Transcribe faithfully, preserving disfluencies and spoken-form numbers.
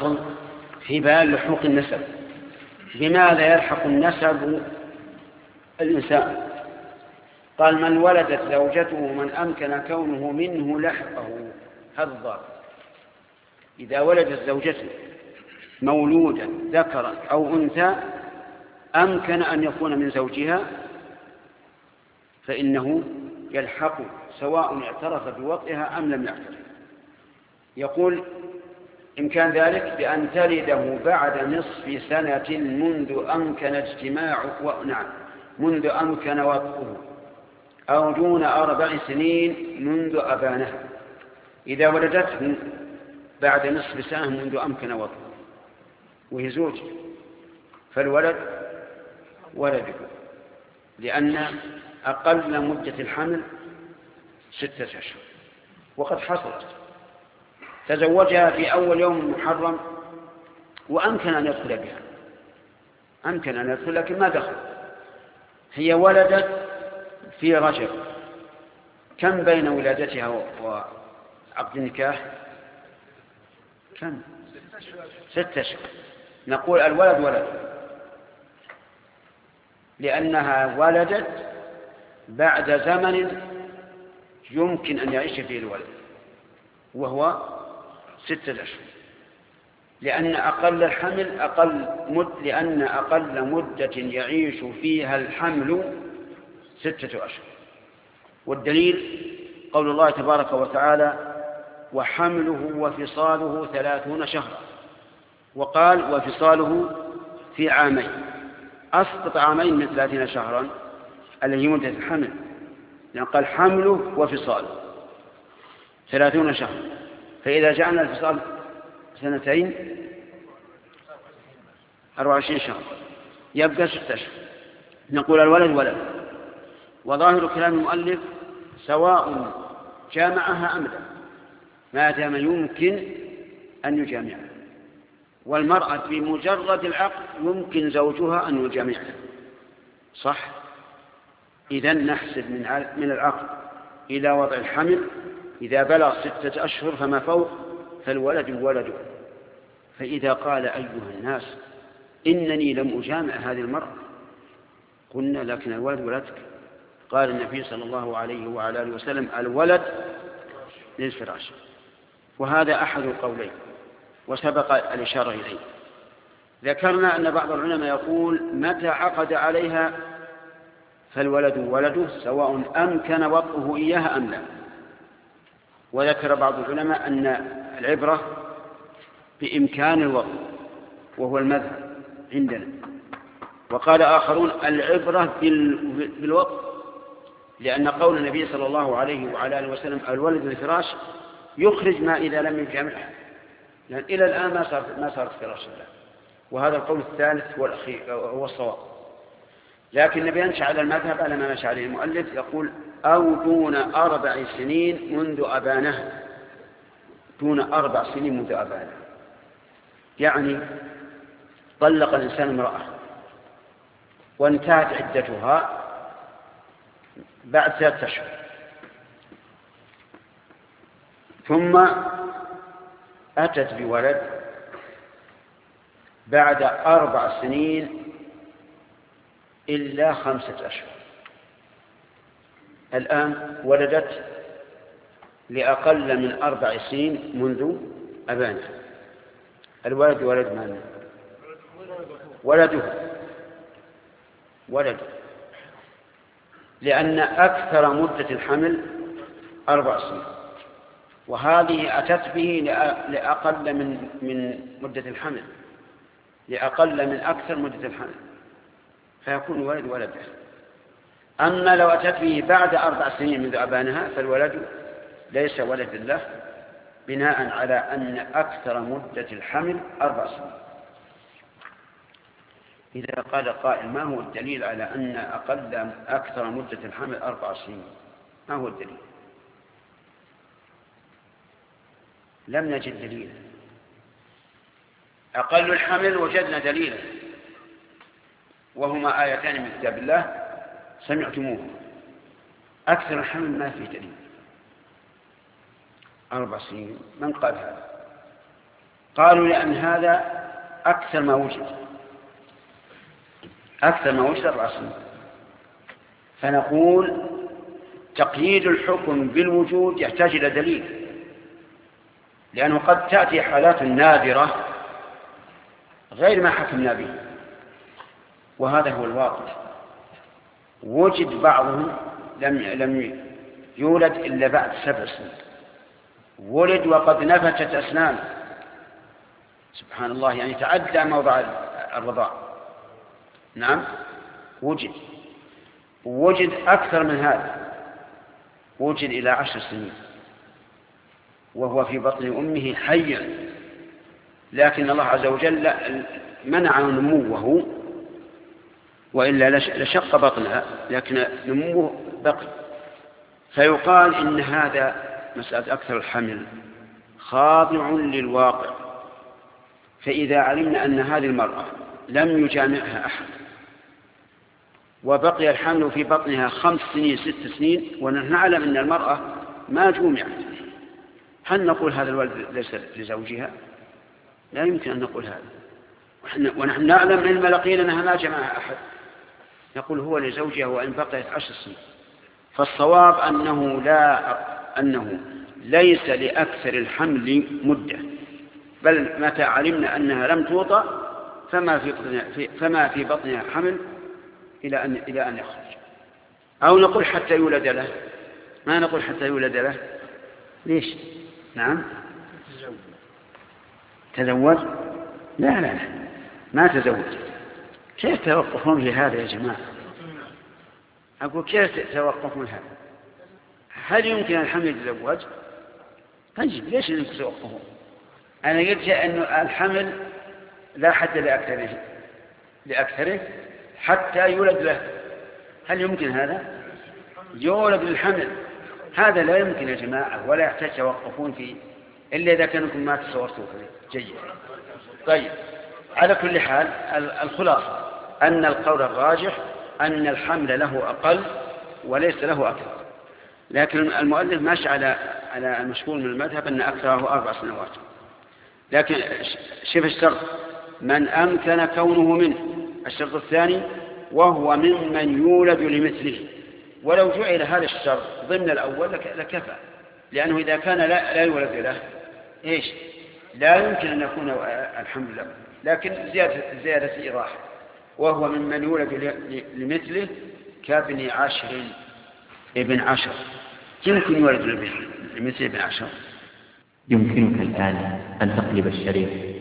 فصل في بيان لحوق النسب. بماذا يلحق النسب الإنسان؟ قال: من ولدت زوجته من أمكن كونه منه لحقه. هذا الضابط. إذا ولدت زوجته مولودا ذكرا أو أنثى أمكن أن يكون من زوجها فإنه يلحق سواء اعترف بوطئها أم لم يعترف. يقول: إن كان ذلك بأن تلده بعد نصف سنة منذ أمكن اجتماع نعم منذ أمكن وطئه، أو دون أربع سنين منذ أبانها. إذا ولدته بعد نصف سنة منذ أمكن وطئه وهي زوج، فالولد ولده، لأن أقل مدة الحمل ستة أشهر. وقد حصلت تزوجها في أول يوم محرم وأمكن أن يدخل بها، أمكن أن يدخل لكن ما دخل. هي ولدت في رجب، كم بين ولادتها وعقد النكاح؟ كم؟ ستة أشهر. نقول الولد ولد لأنها ولدت بعد زمن يمكن أن يعيش فيه الولد وهو ستة أشهر، لأن أقل الحمل أقل مد لأن أقل مدة يعيش فيها الحمل ستة أشهر. والدليل قول الله تبارك وتعالى: وحمله وفصاله ثلاثون شهرا، وقال: وفصاله في عامين. أسقط عامين من ثلاثين شهرا الذي مدة الحمل، لأن قال حمله وفصاله ثلاثون شهرا. فإذا جعلنا الفصال سنتين أربع وعشرين شهر يبقى ستة أشهر. نقول الولد ولد. وظاهر كلام المؤلف سواء جامعها أم لا، ما دام يمكن أن يجامعها. والمرأة بمجرد العقد يمكن زوجها أن يجامعها، صح؟ إذن نحسب من العقد إلى وضع الحمل إذا بلغ ستة أشهر فما فوق فالولد ولده. فإذا قال أيها الناس إنني لم أجامع هذه المرأة، قلنا: لكن الولد ولدك. قال النبي صلى الله عليه وعلى آله وسلم: الولد للفراش. وهذا أحد القولين وسبق الإشارة إليه. ذكرنا أن بعض العلماء يقول: متى عقد عليها فالولد ولده سواء أمكن وطئه إياها أم لا. وذكر بعض العلماء أن العبرة بإمكان الوطء وهو المذهب عندنا. وقال آخرون: العبرة بالوطء، لأن قول النبي صلى الله عليه وعلى آله وسلم: الولد للفراش يخرج ما إذا لم يجامعها، لأن إلى الآن ما صارت ما صارت فراشا له. وهذا القول الثالث والأخير هو الصواب. لكن النبي ينشأ على المذهب على ما نشأ عليه المؤلف، يقول: أو دون أربع سنين منذ أبانها. دون أربع سنين منذ أبانها يعني طلق الإنسان امرأة وانتهت عدتها بعد ثلاثة أشهر، ثم أتت بولد بعد أربع سنين إلا خمسة أشهر. الآن ولدت لأقل من أربع سنين منذ أبانها. الولد ولد من؟ ولده ولده لأن أكثر مدة الحمل أربع سنين، وهذه أتت به لأقل من من مدة الحمل، لأقل من أكثر مدة الحمل، فيكون ولد ولده. أما لو أتت به بعد أربع سنين منذ أبانها فالولد ليس ولد له، بناء على أن أكثر مدة الحمل أربع سنين. إذا قال قائل: ما هو الدليل على أن أقل أكثر مدة الحمل أربع سنين؟ ما هو الدليل؟ لم نجد دليلا. أقل الحمل وجدنا دليلا، وهما آيتان من كتاب الله سمعتموه. أكثر الحمل ما فيه دليل. أربع سنين من قال هذا؟ قالوا لأن هذا أكثر ما وجد أكثر ما وجد أربع سنين. فنقول تقييد الحكم بالوجود يحتاج إلى دليل، لأنه قد تأتي حالات نادرة غير ما حكمنا به، وهذا هو الواقع. وجد بعضهم لم لم يولد إلا بعد سبع سنين، ولد وقد نفتت أسنانه، سبحان الله، يعني تعدى موضع الرضاع. نعم وجد. وجد أكثر من هذا، وجد إلى عشر سنين وهو في بطن أمه حيا، لكن الله عز وجل منع نموه، وإلا لشق بطنها، لكن نموه بقي. فيقال إن هذا مسألة أكثر الحمل خاضع للواقع. فإذا علمنا أن هذه المرأة لم يجامعها أحد وبقي الحمل في بطنها خمس سنين ست سنين، ونحن نعلم أن المرأة ما جومعت، هل نقول هذا الولد ليس لزوجها؟ لا يمكن أن نقول هذا، ونحن نعلم من الملقين أنها ما جمعها أحد، نقول هو لزوجها وإن بقيت عشر سنين. فالصواب أنه لا أنه ليس لأكثر الحمل مدة، بل متى علمنا أنها لم توطأ فما في بطنها فما في بطنها حمل إلى أن إلى أن يخرج. أو نقول حتى يولد له، ما نقول حتى يولد له. ليش؟ نعم تزوج؟ لا لا لا ما تزوج. كيف توقفون في هذا يا جماعة؟ أقول كيف توقفون هذا؟ هل يمكن الحمل يتزوج؟ طيب ليش أنكم توقفون؟ أنا قلت أن الحمل لا حد لأكثره لأكثره حتى يولد له. هل يمكن هذا؟ يولد للحمل، هذا لا يمكن يا جماعة، ولا يحتاج توقفون فيه إلا إذا كانكم ما تصورتوا فيه. جيد. طيب على كل حال الخلاصة أن القول الراجح أن الحمل له أقل وليس له أكثر، لكن المؤلف ماشي على على المشهور من المذهب أن أكثره أربع سنوات. لكن شوف الشرط من أمكن كونه منه. الشرط الثاني وهو ممن يولد لمثله، ولو جعل هذا الشرط ضمن الأول لكفى، لأنه إذا كان لا, لا يولد له إيش لا يمكن أن يكون الحمد لله، لكن زيادة, زيادة إيضاح وهو ممن يولد لمثله كابن عشر ابن عشر. يمكن يولد لمثل ابن عشر. يمكنك الآن أن تقلب الشريط